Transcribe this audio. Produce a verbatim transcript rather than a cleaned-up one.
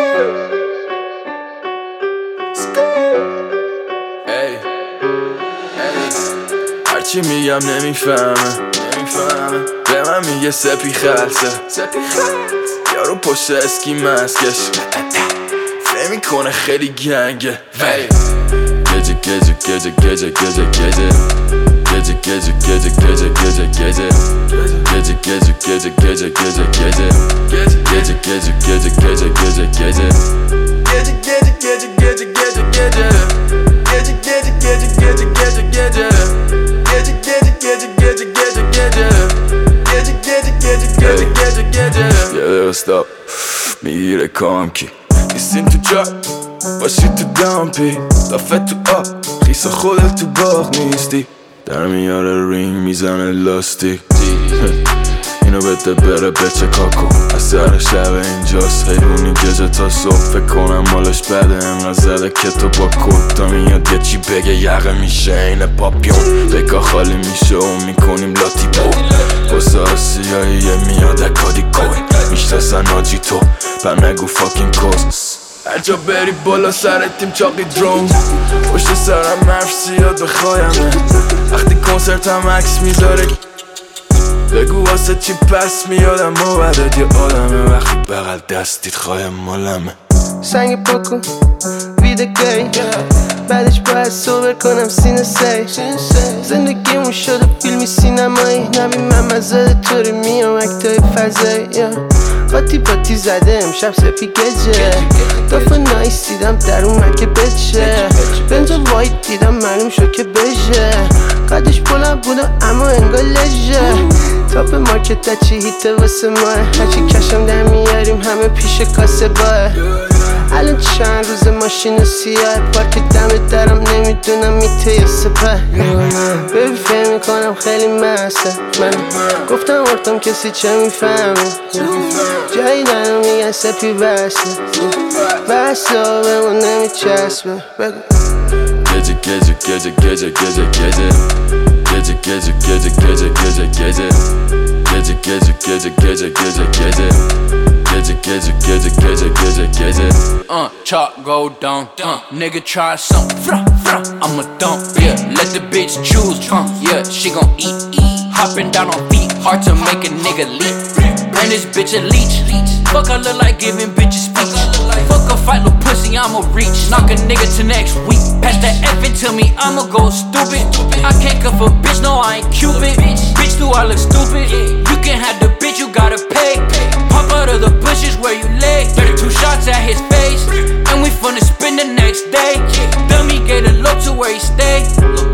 ای هرچی میگم نمیفهمه نمیفهمه به من میگه سپی خلصه یارو پشت اسکی مسکش نمیکنه خیلی گنگه گجه گجه گجه گجه گجه گجه Gece gece gece gece gece gece Gece gece gece gece gece gece Gece gece gece gece gece gece Gece gece gece gece gece gece Gece gece gece gece gece gece Gece gece gece gece gece gece Gece gece gece gece gece gece یه دقیقه stop میگیره کام کی نیستین تو جا باشی تو دامپی لافت تو آب خیس خودت تو باغ نیستی در میاره رینگ میزنه لاستیک اینو بده بره بچه کاکو از سر شب اینجاست حیرونی گجه تا صبح فکر کنم مالش بده انقدر زده که تو با کود تا میاد یه چی بگه یقه میشه اینه پاپیون بگاه خالی میشه و میکنیم لاتی بو بسه آسیایی میاد اکادی کوی میشتسن آجی تو پر نگو فاکین کوز هر جا بری بالا سر تیم چاقی درون پشت سرم حرف زیاد بخوایمه وقتی کنسرت هم عکس میذاره بگو واسه چی پس میادم و بعدت یه آدمه وقتی بغل دستیت خواهم مالمه سنگ پاکو ویده گی بعدش باید صبر کنم سینه سی زندگیمون شده فیلمی سینمایی نبی من مزاده طوری میام اکتای فضایی قاطی پاتی زده امشب سپی گجه دافه نایس دیدم در اومد که بچه بنز وایت دیدم معلوم شد که بشه قدش بلند بودم اما انگار لجه تاپ مارکت تا چی هیته واسه ماه هرچی کشم در میاریم همه پیش کاسه باه الان چند روز ماشین سیاه پارک دم درم نمیدونم میته یا سپه ببین فهم میکنم خیلی مسته من گفتم ارتم کسی چه میفهمه جایی دارم میگن سپی بسته بسته بهمون نمیچسبه بگو گجه گجه گجه گجه گجه گجه Gece gece gece gece gece gece Gece gece gece gece gece gece Gece gece gece gece gece gece Uh, chop go down, uh, nigga try something, frah, frah, I'ma dump, yeah, let the bitch choose, uh, yeah, she gon' eat, eat, hopping down on feet, hard to make a nigga leap, and this bitch a leech, fuck I look like giving bitches speech, fuck a fight little pussy, I'ma reach, knock a nigga to next week, pass that F and tell me I'ma go stupid, I can't cuff a bitch, no I ain't Cupid, bitch do I look stupid, you can have the bitch, you gotta pay, pop out of the bushes where you lay, thirty-two shots at his face, and we finna spend the next day, dummy gave a look to where he stay.